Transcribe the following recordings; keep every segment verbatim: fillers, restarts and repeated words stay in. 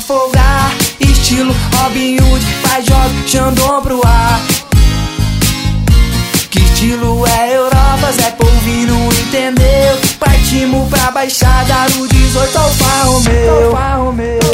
folgar. Estilo Robin Hood, faz joga, Xandão pro ar. Que estilo é Europa, Zé Polvinho não entendeu. Partimos pra Baixada, no dezoito Alfa Romeo, Alfa Romeo.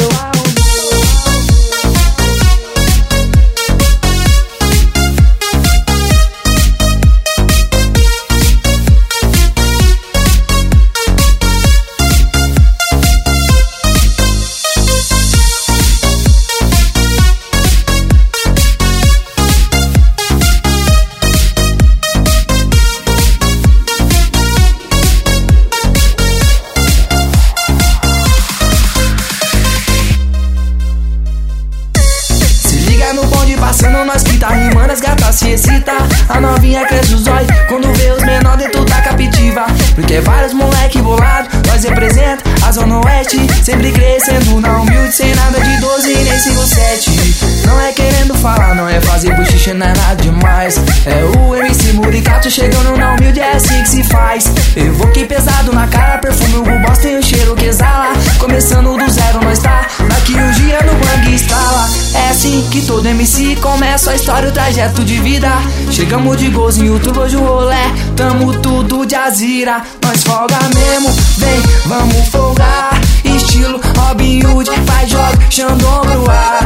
No bonde passando, nós que tá rimando, as gatas se excita. A novinha cresce os olhos quando vê os menor dentro da captiva. Porque vários moleque bolado, nós representa a Zona Oeste. Sempre crescendo na humilde, sem nada de doze nem cinco sete. Não é querendo falar, não é fazer bochicha, não é nada demais. É o M C Muricato chegando na humilde, é assim que se faz. Eu vou que pesado na cara, perfume, o bosta tem o cheiro que exala. Começando do zero, nós tá daqui um dia no bang estrala. É assim que todo M C começa a história, o trajeto de vida. Chegamos de golzinho, turbo de rolé, tamo tudo de azira. Nós folga mesmo, vem, vamos folgar. Estilo Robin Hood, faz joga, Xandão pro ar.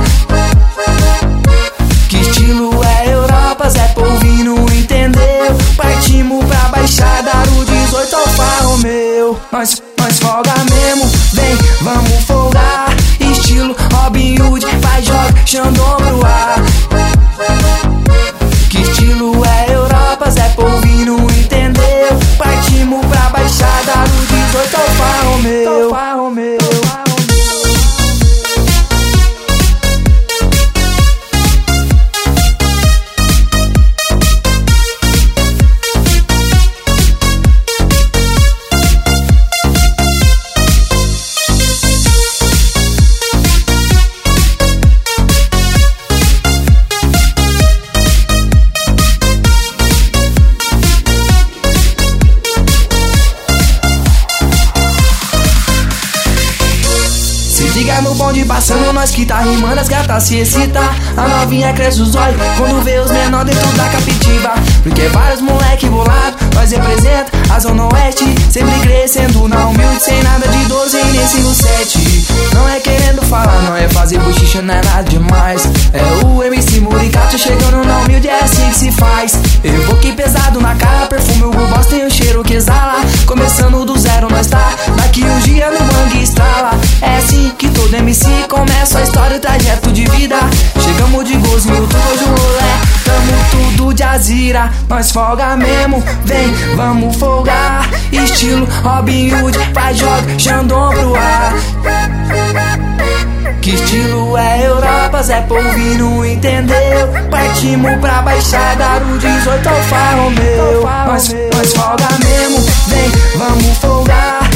Que estilo é Europa, Zé Polvinho não entendeu. Partimos pra Baixada, no dezoito Alfa Romeo. Nós, nós folga mesmo, vem, vamos folgar. Estilo Robin Hood, faz joga, Xandão pro ar. Que estilo é Europa, Zé Polvinho não entendeu. Partimos pra Baixada, no dezoito Alfa Romeo, Alfa Romeo. Liga no bonde passando, nós que tá rimando, as gatas se excita. A novinha cresce os olhos quando vê os menor dentro da captiva. Porque vários moleque bolado, nós representa a Zona Oeste. Sempre crescendo na humilde, sem nada de doze nem cinco sete. Não é querendo falar, não é fazer bochicha, não é nada demais. É o M C Muricato chegando na humilde, é assim que se faz. Eu vou que pesado na cara, perfume, o bosta tem o cheiro que exala. Começando do zero, nós tá daqui um dia no bang estrala. É assim que todo M C começa a história, o trajeto de vida. Chegamos de golzinho, tudo de rolé, tamo tudo de azira. Nós folga mesmo, vem, vamos folgar. Estilo Robin Hood, faz joga, Xandão pro ar. Que estilo é Europa, Zé Polvinho não entendeu. Partimos pra Baixada, no dezoito Alfa Romeo. Nós, nós folga mesmo, vem, vamos folgar.